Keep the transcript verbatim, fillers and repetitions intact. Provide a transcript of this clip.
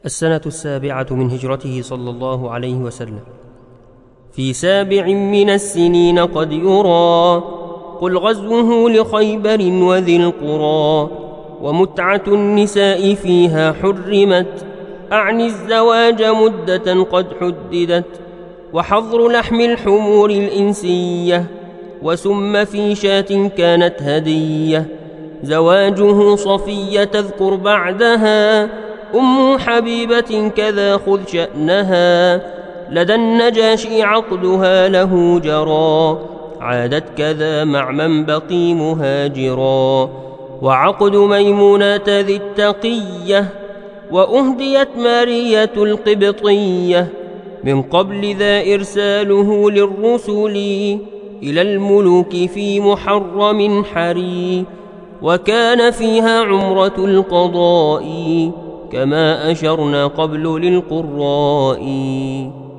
السنة السابعة من هجرته صلى الله عليه وسلم. في سابع من السنين قد يرى قل غزوه لخيبر وذي القرى، ومتعة النساء فيها حرمت، أعني الزواج مدة قد حددت، وحظر لحم الحمور الإنسية، وسم في شاة كانت هدية، زواجه صفية تذكر بعدها، أم حبيبة كذا خذ شأنها، لدى النجاشي عقدها له جرى، عادت كذا مع من بقي مهاجرا، وعقد ميمونة ذي التقية، وأهديت مارية القبطية، من قبل ذا إرساله للرسل إلى الملوك في محرم حري، وكان فيها عمرة القضاء كما أشرنا قبل للقراء.